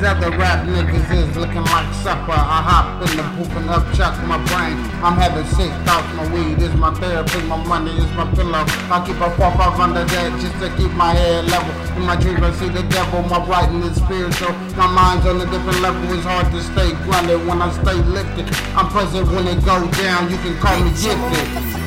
These other rap niggas is looking like supper. I hop in the booth and upchuck my brain. I'm having sick thoughts, my weed is my therapy, my money is my pillow. I keep a 4-5 under that just to keep my head level. In my dreams I see the devil, my writing is spiritual. My mind's on a different level, it's hard to stay grounded when I stay lifted. I'm present when it goes down, you can call me gifted.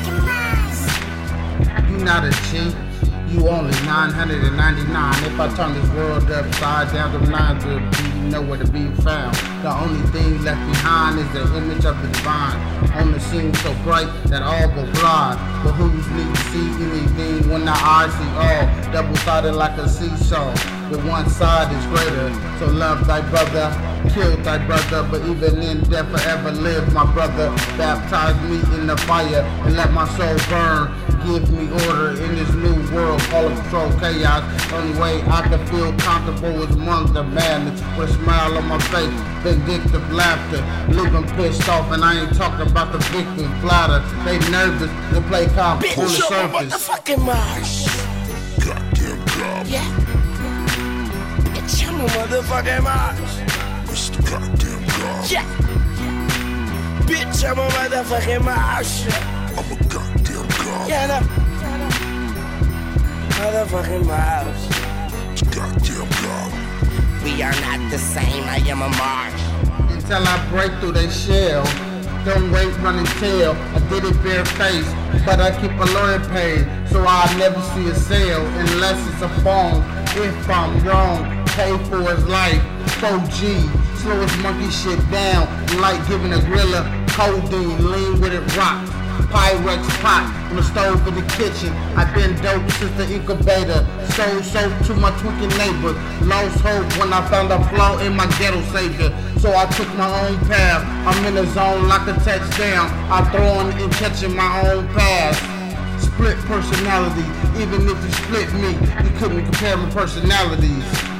You not a cheat. You only 999. If I turn this world upside down, the nines will be nowhere to be found. The only thing left behind is the image of the divine. On the scene so bright that all go blind. But who's need to see anything when the eyes see all? Double-sided like a seesaw. But one side is greater. So love thy brother, kill thy brother. But even in death forever live, my brother. Baptize me in the fire and let my soul burn. Give me order in this new world, call it control chaos. Only way I can feel comfortable is among the madness. With a smile on my face, vindictive laughter. Leaving pissed off, and I ain't talking about the victim flatter. They nervous, they play calm on the surface. Motherfucking marsh. Goddamn God. Yeah. Bitch, I'm a motherfucking marsh. Mr. Goddamn God. Yeah. Bitch, I'm a motherfucking marsh. I'm a goddamn God. Yeah, no. Motherfucking mouse. Goddamn God. We are not the same, I am a marsh. Until I break through their shell. Don't wait, run and tell. I did it bare face, but I keep a lawyer paid, so I never see a sale unless it's a phone. If I'm wrong, pay for his life. 4G, slow his monkey shit down. Like giving a gorilla codeine, lean with it rocks. Pyrex pot on the stove in the kitchen. I've been dope since the incubator. Sold soap to my tweaking neighbor. Lost hope when I found a flaw in my ghetto savior. So I took my own path. I'm in the zone like a touchdown. I'm throwing and catching my own pass. Split personality. Even if you split me, you couldn't compare my personalities.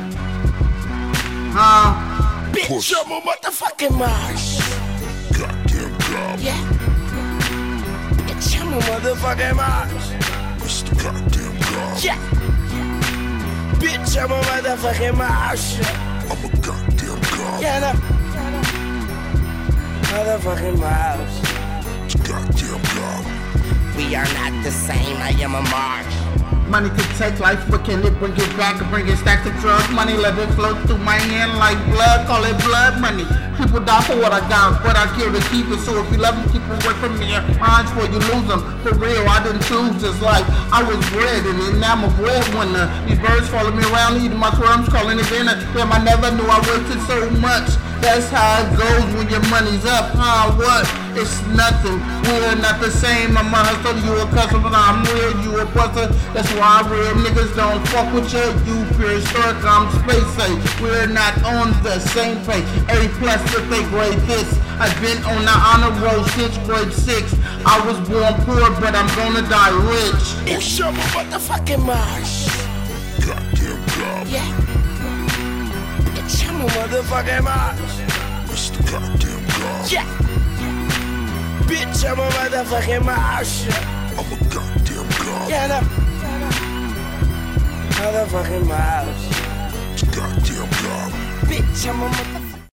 Bitch, I'm a motherfucking marsh. Goddamn God. Yeah. I'm a motherfucking marsh. Mr. Goddamn God. Yeah. Bitch, I'm a motherfucking marsh. I'm a goddamn God. Yeah, no. Motherfucking mouse. Goddamn God. We are not the same, I am a marsh. Money can take life, but can it bring it back and bring it stacks of drugs? Money let it flow through my hand like blood, call it blood money. People die for what I got, but I care to keep it. So if you love me, keep away from me. Mine's for you lose them. For real, I didn't choose this life. I was bred and now I'm a breadwinner. These birds follow me around, eating my crumbs, calling it dinner. Damn, I never knew I wasted so much. That's how it goes when your money's up, huh? What? It's nothing. We're not the same. I'm a hustler, you a customer. I'm real, you a buster. That's why real niggas don't fuck with you. You prehistoric, I'm space age. We're not on the same page. A plus if they grade this. I've been on the honor roll since grade 6. I was born poor, but I'm gonna die rich. Bitch, I'm a motherfucking marsh. Goddamn God. Yeah. Bitch, I'm a motherfucking marsh. Mr. Goddamn God. Yeah. Bitch, I'm a motherfucking marsh. I'm a goddamn God. Yeah, no. Motherfucking mouse. Goddamn God. Bitch, I'm a motherfucking